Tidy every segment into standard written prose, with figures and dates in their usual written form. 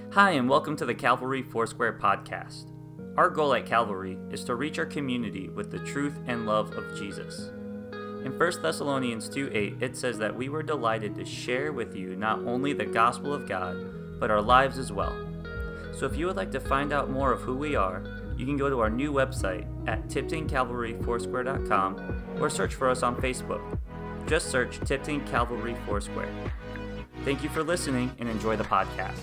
Hi, and welcome to the Calvary Foursquare podcast. Our goal at Calvary is to reach our community with the truth and love of Jesus. In 1 Thessalonians 2:8, it says that we were delighted to share with you not only the gospel of God, but our lives as well. So if you would like to find out more of who we are, you can go to our new website at tiptoncalvaryfoursquare.com or search for us on Facebook. Just search Tipton Calvary Foursquare. Thank you for listening and enjoy the podcast.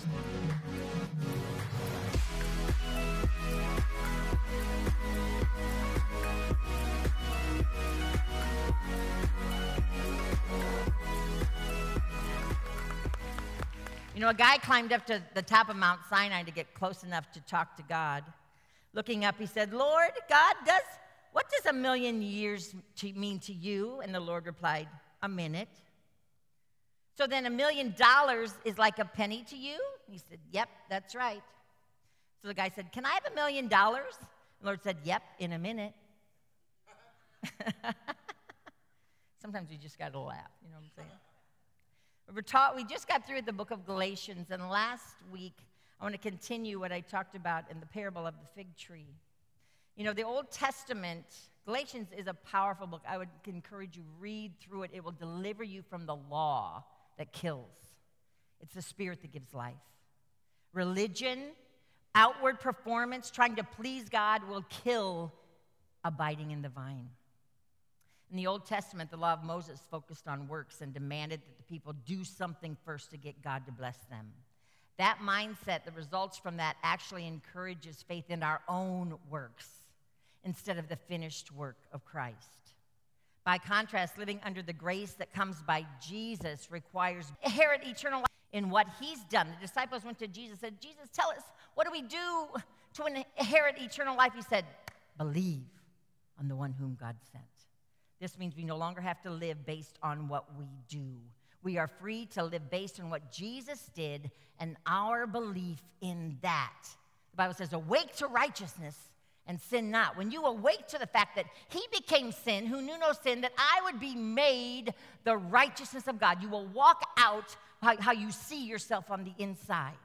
You know, a guy climbed up to the top of Mount Sinai to get close enough to talk to God. Looking up, he said, "Lord, God, what does 1,000,000 years mean to you?" And the Lord replied, "A minute." "So then $1,000,000 is like a penny to you?" He said, "Yep, that's right." So the guy said, "Can I have $1,000,000? The Lord said, "Yep, in a minute." Sometimes you just got to laugh, you know what I'm saying? We just got through the book of Galatians, and last week I want to continue what I talked about in the parable of the fig tree. You know, the Old Testament, Galatians is a powerful book. I would encourage you, read through it. It will deliver you from the law that kills. It's the Spirit that gives life. Religion, outward performance, trying to please God will kill abiding in the vine. In the Old Testament, the law of Moses focused on works and demanded that the people do something first to get God to bless them. That mindset, the results from that, actually encourages faith in our own works instead of the finished work of Christ. By contrast, living under the grace that comes by Jesus requires inherit eternal life in what he's done. The disciples went to Jesus and said, "Jesus, tell us, what do we do to inherit eternal life?" He said, "Believe on the one whom God sent." This means we no longer have to live based on what we do. We are free to live based on what Jesus did and our belief in that. The Bible says, "Awake to righteousness and sin not." When you awake to the fact that he became sin, who knew no sin, that I would be made the righteousness of God, you will walk out how you see yourself on the inside.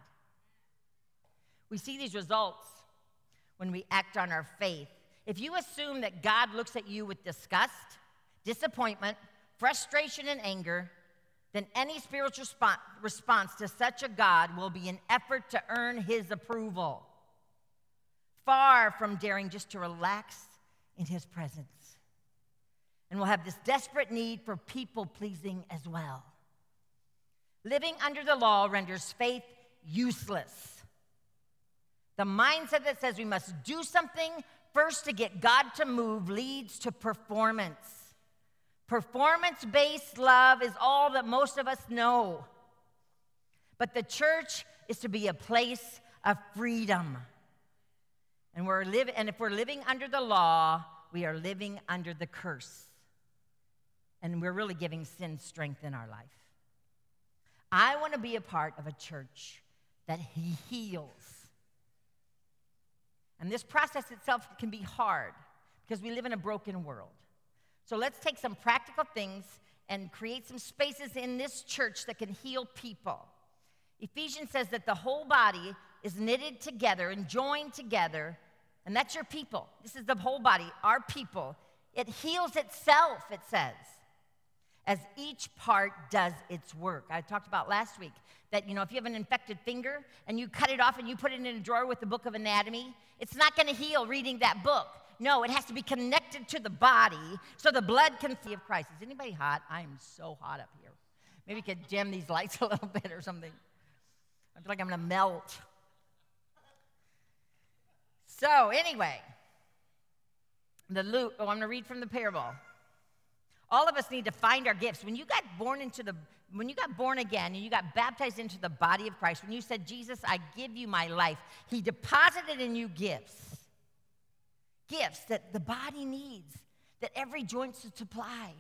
We see these results when we act on our faith. If you assume that God looks at you with disgust, disappointment, frustration, and anger, then any spiritual response to such a God will be an effort to earn his approval, far from daring just to relax in his presence. And we'll have this desperate need for people-pleasing as well. Living under the law renders faith useless. The mindset that says we must do something first to get God to move leads to performance. Performance-based love is all that most of us know. But the church is to be a place of freedom. And if we're living under the law, we are living under the curse. And we're really giving sin strength in our life. I want to be a part of a church that heals. And this process itself can be hard because we live in a broken world. So let's take some practical things and create some spaces in this church that can heal people. Ephesians says that the whole body is knitted together and joined together, and that's your people. This is the whole body, our people. It heals itself, it says, as each part does its work. I talked about last week that, you know, if you have an infected finger and you cut it off and you put it in a drawer with the book of anatomy, it's not going to heal reading that book. No, it has to be connected to the body so the blood can flow of Christ. Is anybody hot? I am so hot up here. Maybe we could dim these lights a little bit or something. I feel like I'm going to melt. So anyway, I'm going to read from the parable. All of us need to find our gifts. When you got born again and you got baptized into the body of Christ, when you said, "Jesus, I give you my life," he deposited in you gifts. Gifts that the body needs, that every joint should supply.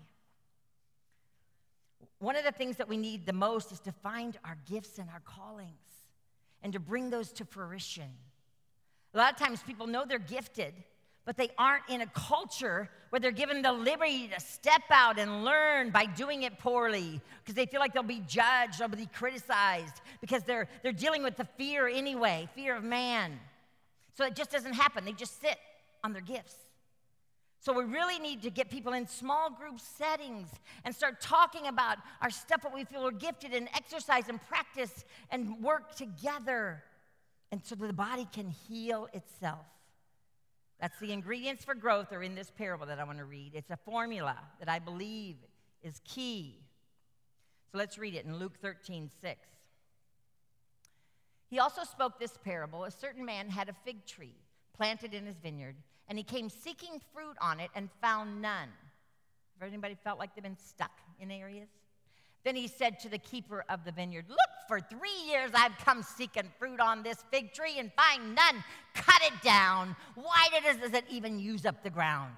One of the things that we need the most is to find our gifts and our callings and to bring those to fruition. A lot of times people know they're gifted, but they aren't in a culture where they're given the liberty to step out and learn by doing it poorly because they feel like they'll be judged, they'll be criticized because they're dealing with the fear anyway, fear of man. So it just doesn't happen. They just sit on their gifts. So we really need to get people in small group settings and start talking about our stuff that we feel we're gifted in, exercise and practice and work together, and so that the body can heal itself. That's the ingredients for growth are in this parable that I want to read. It's a formula that I believe is key. So let's read it in Luke 13:6. He also spoke this parable. A certain man had a fig tree planted in his vineyard, and he came seeking fruit on it and found none. Have anybody felt like they've been stuck in areas? Then he said to the keeper of the vineyard, "Look, for 3 years I've come seeking fruit on this fig tree and find none. Cut it down. Why does it even use up the ground?"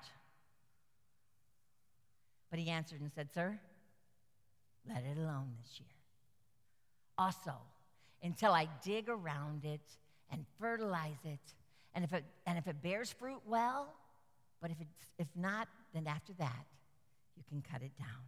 But he answered and said, "Sir, let it alone this year. Also, until I dig around it and fertilize it, and if it bears fruit, well, but if not, then after that, you can cut it down."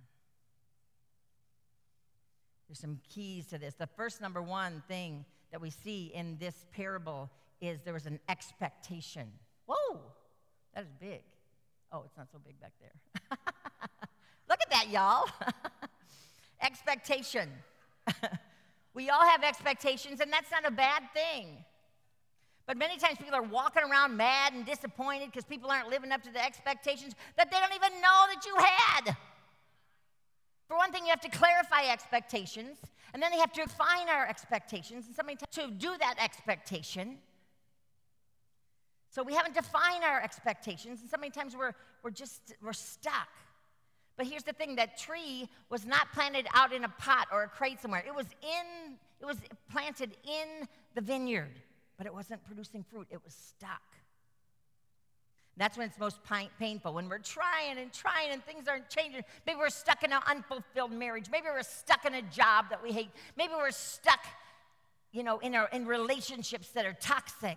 There's some keys to this. The first number one thing that we see in this parable is there was an expectation. Whoa, that is big. Oh, it's not so big back there. Look at that, y'all. Expectation. We all have expectations, and that's not a bad thing. But many times people are walking around mad and disappointed because people aren't living up to the expectations that they don't even know that you had. For one thing, you have to clarify expectations, and then you have to define our expectations, and somebody to do that expectation. So we haven't defined our expectations, and so many times we're stuck. But here's the thing, that tree was not planted out in a pot or a crate somewhere. It was planted in the vineyard, but it wasn't producing fruit. It was stuck. That's when it's most painful, when we're trying and things aren't changing. Maybe we're stuck in an unfulfilled marriage. Maybe we're stuck in a job that we hate. Maybe we're stuck, in relationships that are toxic.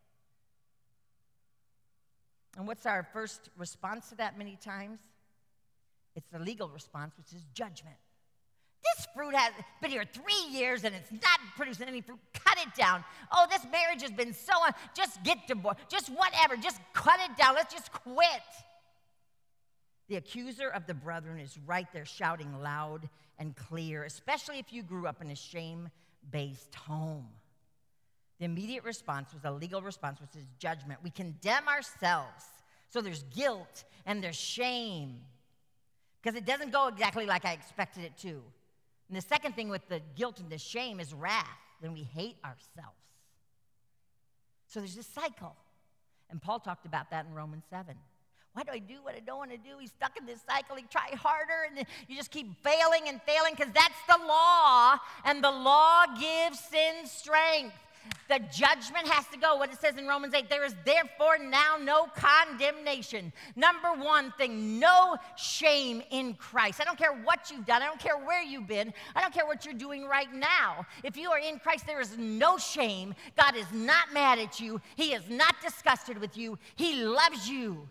And what's our first response to that many times? It's the legal response, which is judgment. This fruit has been here 3 years and it's not producing any fruit. Cut it down. Oh, this marriage has been so on. Just get divorced. Just whatever. Just cut it down. Let's just quit. The accuser of the brethren is right there shouting loud and clear, especially if you grew up in a shame-based home. The immediate response was a legal response, which is judgment. We condemn ourselves. So there's guilt and there's shame because it doesn't go exactly like I expected it to. And the second thing with the guilt and the shame is wrath, when we hate ourselves. So there's this cycle. And Paul talked about that in Romans 7. Why do I do what I don't want to do? He's stuck in this cycle. He tries harder, and you just keep failing and failing because that's the law, and the law gives sin strength. The judgment has to go. What it says in Romans 8, there is therefore now no condemnation. Number one thing, no shame in Christ. I don't care what you've done. I don't care where you've been. I don't care what you're doing right now. If you are in Christ, there is no shame. God is not mad at you. He is not disgusted with you. He loves you.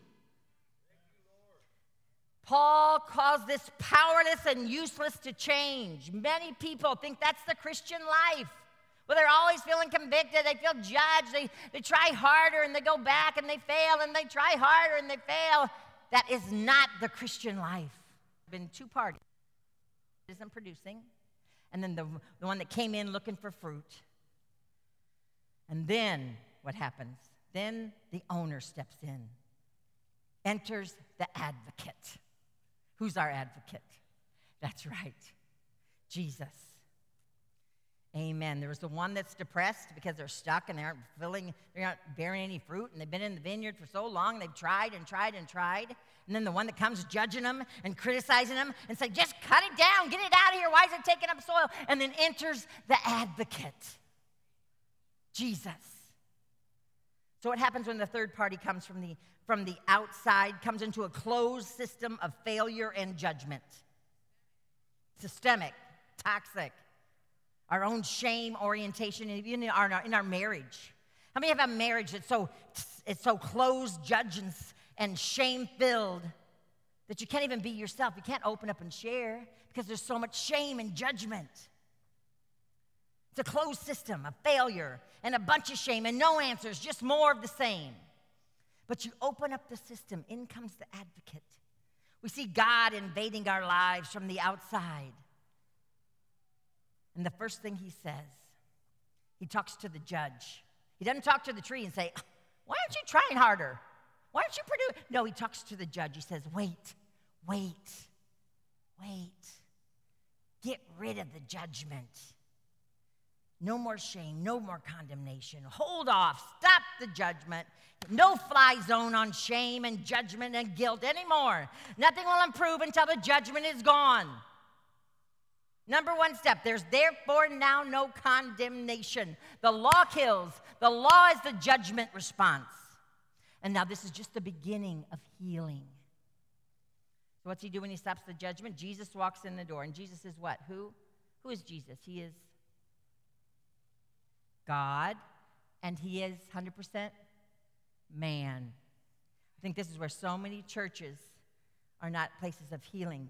Paul calls this powerless and useless to change. Many people think that's the Christian life. Well, they're always feeling convicted. They feel judged. They try harder and they go back and they fail and they try harder and they fail. That is not the Christian life. There have been two parties. It isn't producing. And then the one that came in looking for fruit. And then what happens? Then the owner steps in. Enters the advocate. Who's our advocate? That's right, Jesus. Amen. There was the one that's depressed because they're stuck and they're not bearing any fruit, and they've been in the vineyard for so long, they've tried and tried and tried. And then the one that comes judging them and criticizing them and say, just cut it down, get it out of here, why is it taking up soil? And then enters the advocate, Jesus. So what happens when the third party comes from the outside, comes into a closed system of failure and judgment? Systemic, toxic. Our own shame orientation, even in our marriage. How many have a marriage that's so closed, judged, and shame-filled that you can't even be yourself? You can't open up and share because there's so much shame and judgment. It's a closed system of failure and a bunch of shame and no answers, just more of the same. But you open up the system, in comes the advocate. We see God invading our lives from the outside. And the first thing he says, he talks to the judge. He doesn't talk to the tree and say, why aren't you trying harder? Why aren't you producing? No, he talks to the judge. He says, wait. Get rid of the judgment. No more shame, no more condemnation. Hold off, stop the judgment. No fly zone on shame and judgment and guilt anymore. Nothing will improve until the judgment is gone. Number one step, there's therefore now no condemnation. The law kills. The law is the judgment response. And now this is just the beginning of healing. So what's he do when he stops the judgment? Jesus walks in the door. And Jesus is what? Who? Who is Jesus? He is God, and he is 100% man. I think this is where so many churches are not places of healing.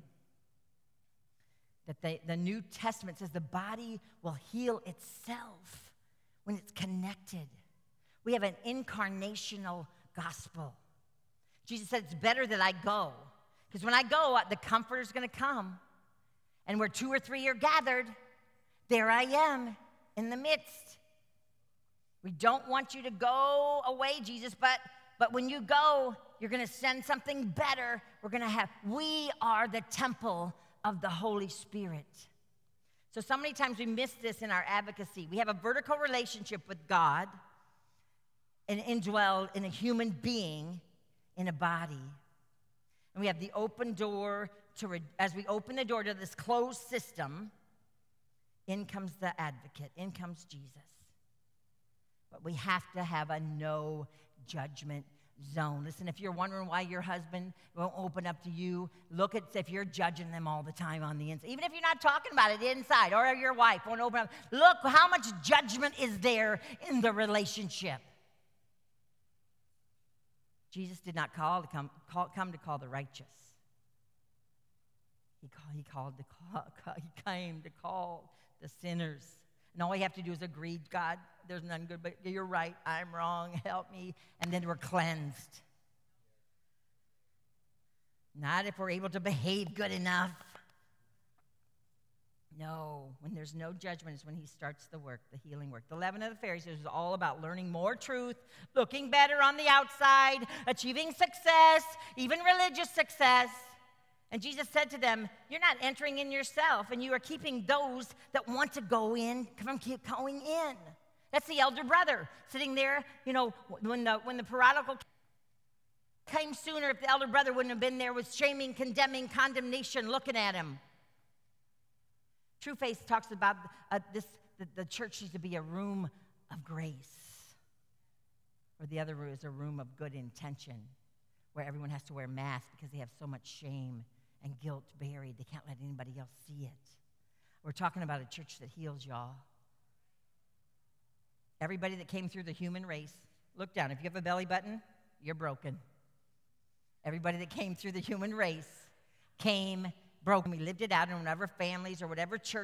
That the New Testament says the body will heal itself when it's connected. We have an incarnational gospel. Jesus said it's better that I go, because when I go, the Comforter's going to come, and where 2 or 3 are gathered, there I am in the midst. We don't want you to go away, Jesus, but when you go, you're going to send something better. We are the temple of the Holy Spirit. So many times we miss this in our advocacy. We have a vertical relationship with God and indwelled in a human being in a body. And we have the open door as we open the door to this closed system, in comes the advocate, in comes Jesus. But we have to have a no judgment zone. Listen, if you're wondering why your husband won't open up to you, look at if you're judging them all the time on the inside. Even if you're not talking about it inside, or your wife won't open up. Look how much judgment is there in the relationship. Jesus did not come to call the righteous. He came to call the sinners. And all we have to do is agree, God, there's none good, but you're right, I'm wrong, help me. And then we're cleansed. Not if we're able to behave good enough. No, when there's no judgment is when he starts the work, the healing work. The leaven of the Pharisees is all about learning more truth, looking better on the outside, achieving success, even religious success. And Jesus said to them, you're not entering in yourself, and you are keeping those that want to go in from keep going in. That's the elder brother sitting there. You know, when the prodigal came sooner, if the elder brother wouldn't have been there, with shaming, condemning, condemnation, looking at him. True Faith talks about the church needs to be a room of grace, or the other room is a room of good intention, where everyone has to wear masks because they have so much shame and guilt buried. They can't let anybody else see it. We're talking about a church that heals, y'all. Everybody that came through the human race, look down. If you have a belly button, you're broken. Everybody that came through the human race came broken. We lived it out in whatever families or whatever church.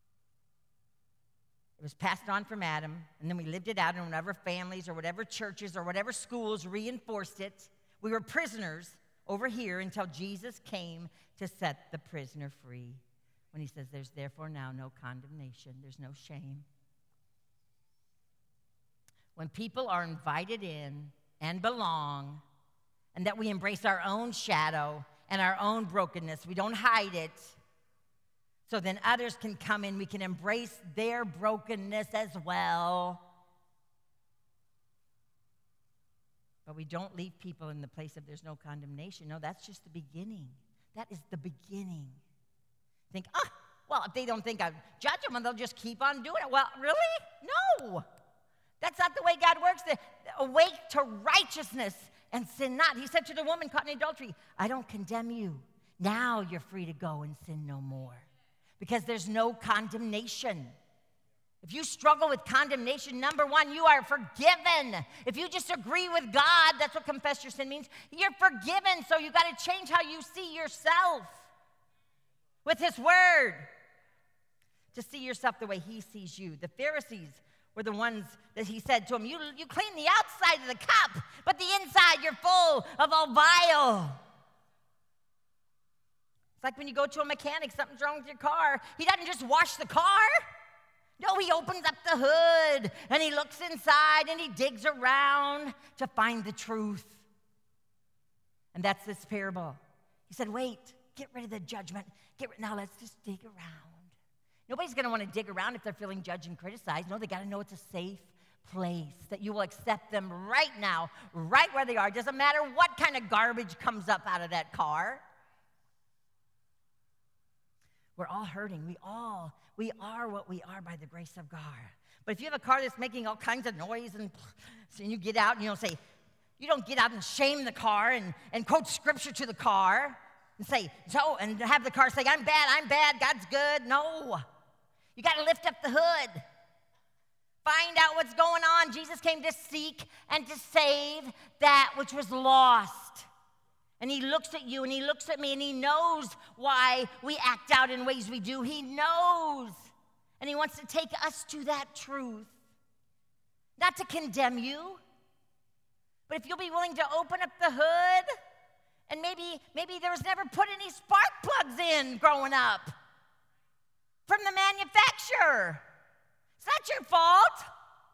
It was passed on from Adam, and then we lived it out in whatever families or whatever churches or whatever schools reinforced it. We were prisoners over here until Jesus came to set the prisoner free. When he says there's therefore now no condemnation, there's no shame. When people are invited in and belong, and that we embrace our own shadow and our own brokenness, we don't hide it, so then others can come in, we can embrace their brokenness as well. But we don't leave people in the place of there's no condemnation. No, that's just the beginning. That is the beginning. Think, well, if they don't think I've judged them, they'll just keep on doing it. Well, really? No. That's not the way God works. Awake to righteousness and sin not. He said to the woman caught in adultery, I don't condemn you. Now you're free to go and sin no more. Because there's no condemnation. If you struggle with condemnation, number one, you are forgiven. If you just agree with God, that's what confess your sin means, you're forgiven. So you got to change how you see yourself with his word, to see yourself the way he sees you. The Pharisees were the ones that he said to them, you clean the outside of the cup, but the inside you're full of all vile. It's like when you go to a mechanic, something's wrong with your car. He doesn't just wash the car. No, he opens up the hood, and he looks inside, and he digs around to find the truth. And that's this parable. He said, wait, get rid of the judgment. Now let's just dig around. Nobody's going to want to dig around if they're feeling judged and criticized. No, they got to know it's a safe place, that you will accept them right now, right where they are. It doesn't matter what kind of garbage comes up out of that car. We're all hurting. We are what we are by the grace of God. But if you have a car that's making all kinds of noise and you get out and you don't get out and shame the car and quote scripture to the car and say, and have the car say, I'm bad, God's good. No. You got to lift up the hood. Find out what's going on. Jesus came to seek and to save that which was lost. And he looks at you and he looks at me and he knows why we act out in ways we do. He knows. And he wants to take us to that truth. Not to condemn you, but if you'll be willing to open up the hood, and maybe there was never put any spark plugs in growing up from the manufacturer. It's not your fault.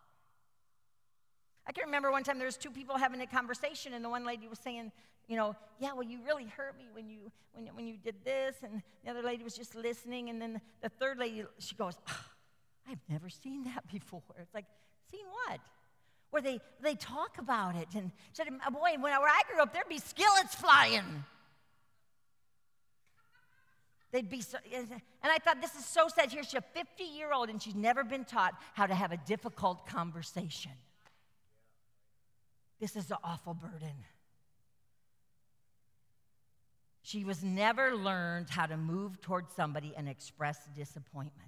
I can remember one time there was two people having a conversation, and the one lady was saying, yeah, well, you really hurt me when you did this, and the other lady was just listening, and then the third lady, she goes, I've never seen that before. It's like, seen what? Where they talk about it, and said, boy, where I grew up, there'd be skillets flying. They'd be so, and I thought, this is so sad. Here's a 50-year-old, and she's never been taught how to have a difficult conversation. This is an awful burden. She was never learned how to move towards somebody and express disappointment.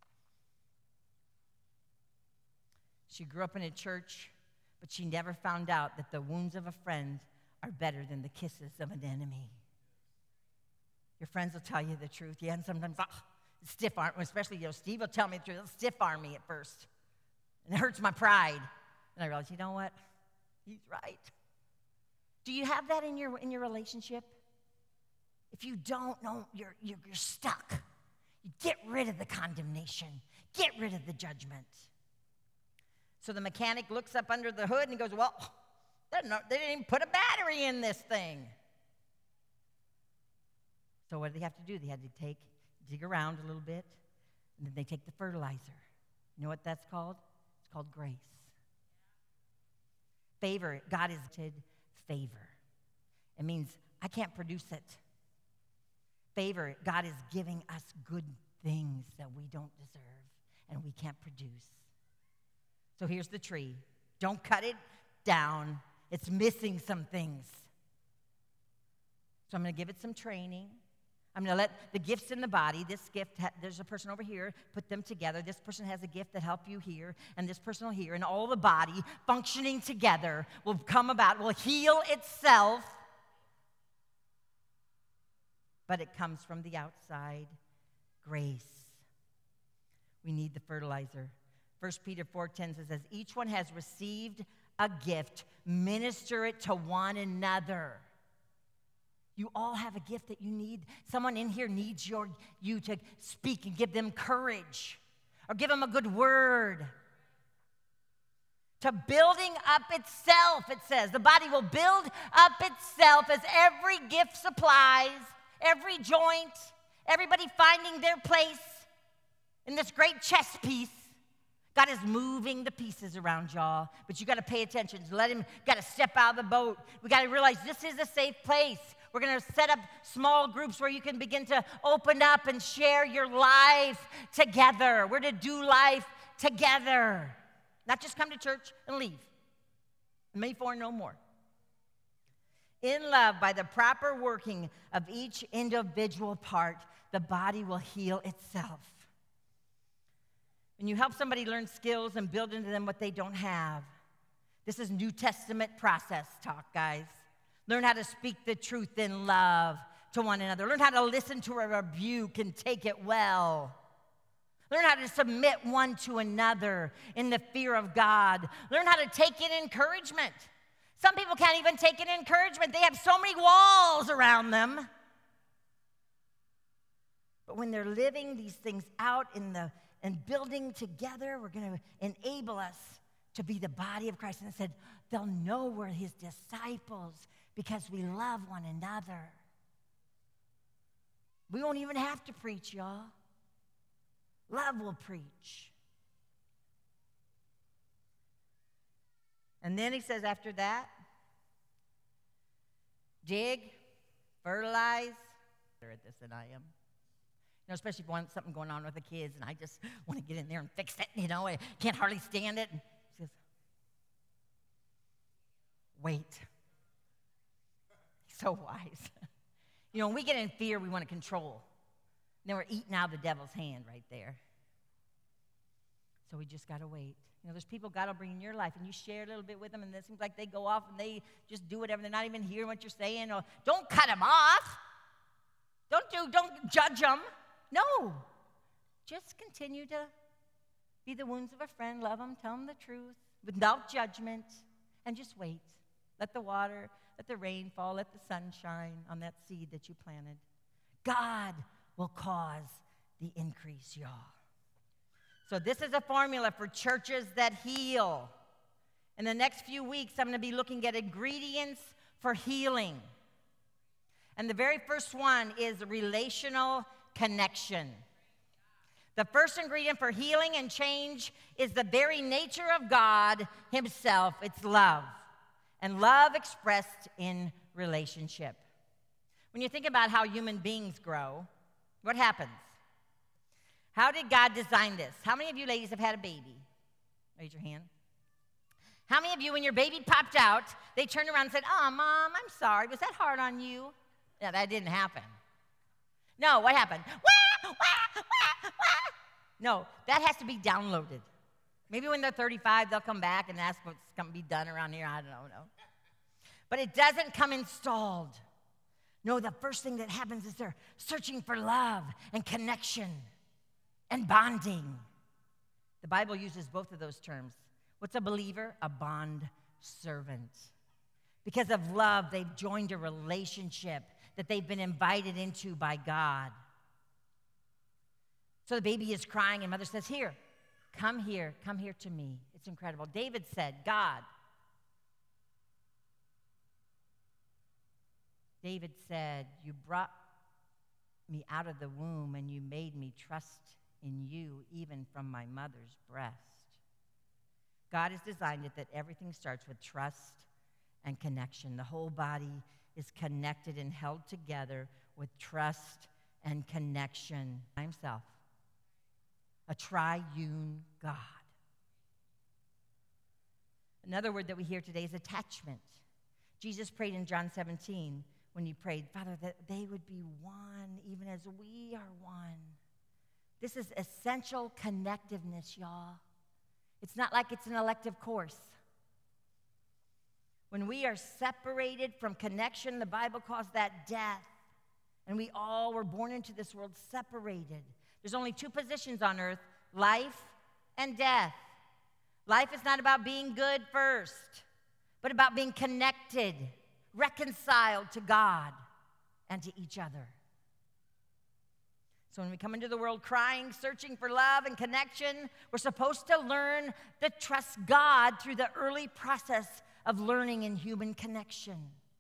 She grew up in a church, but she never found out that the wounds of a friend are better than the kisses of an enemy. Your friends will tell you the truth. Yeah, and sometimes stiff arm, especially Steve will tell me the truth. He'll stiff arm me at first, and it hurts my pride. And I realize, you know what? He's right. Do you have that in your relationship? If you don't know, you're stuck. You get rid of the condemnation. Get rid of the judgment. So the mechanic looks up under the hood and goes, well, they didn't even put a battery in this thing. So what did they have to do? They had to dig around a little bit, and then they take the fertilizer. You know what that's called? It's called grace. Favor, God is favor. It means I can't produce it. Favor, God is giving us good things that we don't deserve and we can't produce. So here's the tree. Don't cut it down. It's missing some things. So I'm going to give it some training. I'm going to let the gifts in the body, this gift, there's a person over here, put them together. This person has a gift that help you here, and this person will here, and all the body functioning together will come about, will heal itself. But it comes from the outside, grace. We need the fertilizer. 1 Peter 4:10 says, as each one has received a gift, minister it to one another. You all have a gift that you need. Someone in here needs you to speak and give them courage or give them a good word. To building up itself, it says. The body will build up itself as every gift supplies, every joint, everybody finding their place in this great chess piece. God is moving the pieces around y'all, but you got to pay attention. Got to step out of the boat. We got to realize this is a safe place. We're going to set up small groups where you can begin to open up and share your life together. We're to do life together, not just come to church and leave. May for no more. In love, by the proper working of each individual part, the body will heal itself. When you help somebody learn skills and build into them what they don't have, this is New Testament process talk, guys. Learn how to speak the truth in love to one another. Learn how to listen to a rebuke and take it well. Learn how to submit one to another in the fear of God. Learn how to take in encouragement. Some people can't even take in encouragement. They have so many walls around them. But when they're living these things out and building together, we're going to enable us to be the body of Christ. And it said, they'll know we're his disciples because we love one another. We won't even have to preach, y'all. Love will preach. And then he says after that, dig, fertilize. Better at this than I am. You know, especially if want something going on with the kids, and I just want to get in there and fix it, you know. I can't hardly stand it. And he says, wait. He's so wise. You know, when we get in fear, we want to control. And then we're eating out of the devil's hand right there. So we just got to wait. You know, there's people God will bring in your life, and you share a little bit with them, and it seems like they go off and they just do whatever. They're not even hearing what you're saying. Or don't cut them off. Don't judge them. No. Just continue to be the wounds of a friend. Love them. Tell them the truth without judgment. And just wait. Let the water, let the rain fall, let the sun shine on that seed that you planted. God will cause the increase, y'all. So this is a formula for churches that heal. In the next few weeks, I'm going to be looking at ingredients for healing. And the very first one is relational connection. The first ingredient for healing and change is the very nature of God himself. It's love. And love expressed in relationship. When you think about how human beings grow, what happens? How did God design this? How many of you ladies have had a baby? Raise your hand. How many of you, when your baby popped out, they turned around and said, "Oh, Mom, I'm sorry. Was that hard on you?" Yeah, that didn't happen. No, what happened? Wah, wah, wah, wah. No, that has to be downloaded. Maybe when they're 35, they'll come back and ask what's going to be done around here. I don't know. But it doesn't come installed. No, the first thing that happens is they're searching for love and connection and bonding. The Bible uses both of those terms. What's a believer? A bond servant. Because of love, they've joined a relationship that they've been invited into by God. So the baby is crying, and mother says, here come here to me. It's incredible. David said, David said, you brought me out of the womb, and you made me trust in you even from my mother's breast. God has designed it that everything starts with trust and connection. The whole body is connected and held together with trust and connection by himself. A triune God. Another word that we hear today is attachment. Jesus prayed in John 17 when he prayed, Father, that they would be one even as we are one. This is essential connectiveness, y'all. It's not like it's an elective course. When we are separated from connection, the Bible calls that death. And we all were born into this world separated. There's only two positions on earth, life and death. Life is not about being good first, but about being connected, reconciled to God and to each other. So when we come into the world crying, searching for love and connection, we're supposed to learn to trust God through the early process of learning in human connection.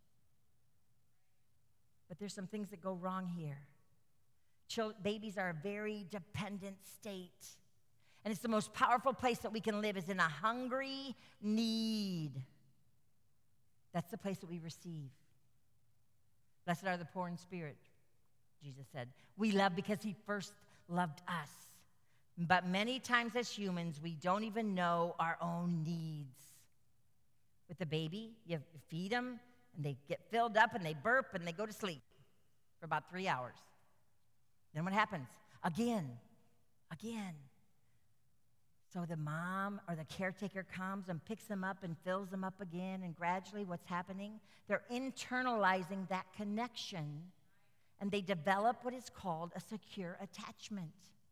But there's some things that go wrong here. Babies are a very dependent state. And it's the most powerful place that we can live is in a hungry need. That's the place that we receive. Blessed are the poor in spirit, Jesus said. We love because he first loved us. But many times as humans, we don't even know our own needs. With the baby, you feed them, and they get filled up, and they burp, and they go to sleep for about 3 hours. Then what happens? Again. So the mom or the caretaker comes and picks them up and fills them up again, and gradually what's happening? They're internalizing that connection, and they develop what is called a secure attachment.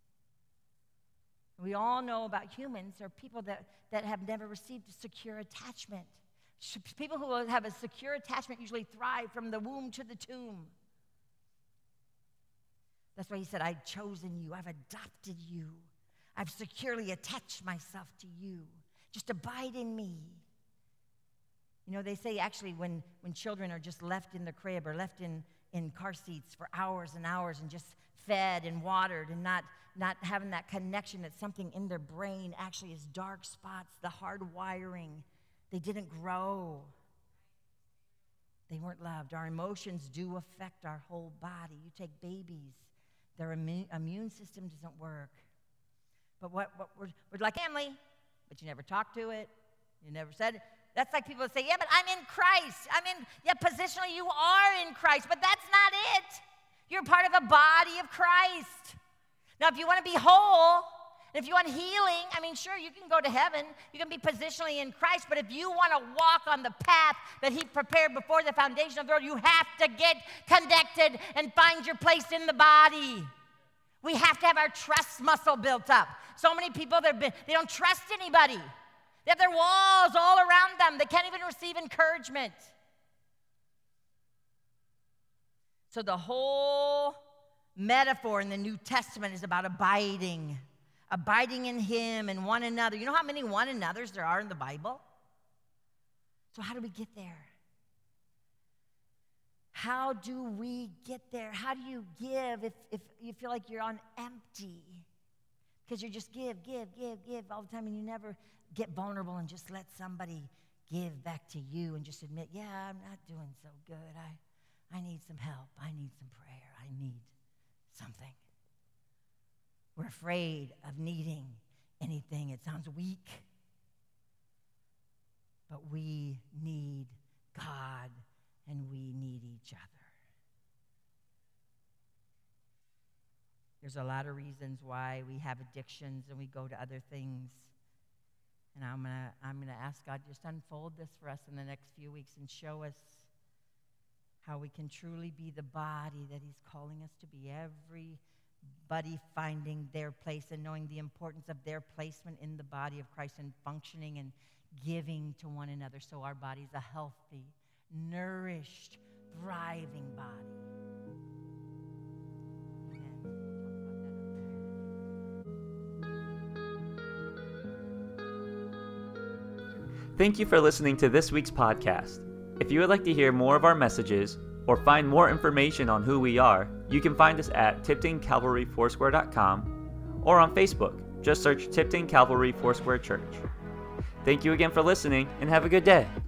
We all know about humans are people that have never received a secure attachment. People who have a secure attachment usually thrive from the womb to the tomb. That's why he said, I've chosen you, I've adopted you, I've securely attached myself to you. Just abide in me. You know, they say actually when children are just left in the crib or left in car seats for hours and hours and just fed and watered and not having that connection, that something in their brain actually is dark spots, the hard wiring. They didn't grow. They weren't loved. Our emotions do affect our whole body. You take babies, their immune system doesn't work. But what we're like family, but you never talked to it. You never said it. That's like people say, yeah, but I'm in Christ. Positionally you are in Christ, but that's not it. You're part of a body of Christ. Now, if you want to be whole, and if you want healing, sure, you can go to heaven. You can be positionally in Christ, but if you want to walk on the path that he prepared before the foundation of the world, you have to get connected and find your place in the body. We have to have our trust muscle built up. So many people, they don't trust anybody. They have their walls all around them. They can't even receive encouragement. So the whole metaphor in the New Testament is about abiding in him and one another. You know how many one another's there are in the Bible? So how do we get there? How do we get there? How do you give if you feel like you're on empty? Because you just give all the time, and you never get vulnerable and just let somebody give back to you and just admit, yeah, I'm not doing so good. I need some help. I need some prayer. I need something. We're afraid of needing anything. It sounds weak. But we need God, and we need each other. There's a lot of reasons why we have addictions and we go to other things. And I'm gonna ask God just unfold this for us in the next few weeks and show us how we can truly be the body that he's calling us to be. Everybody finding their place and knowing the importance of their placement in the body of Christ and functioning and giving to one another so our body's a healthy, nourished, thriving body. Thank you for listening to this week's podcast. If you would like to hear more of our messages or find more information on who we are, you can find us at TiptonCalvaryFoursquare.com or on Facebook. Just search Tipton Calvary Foursquare Church. Thank you again for listening, and have a good day.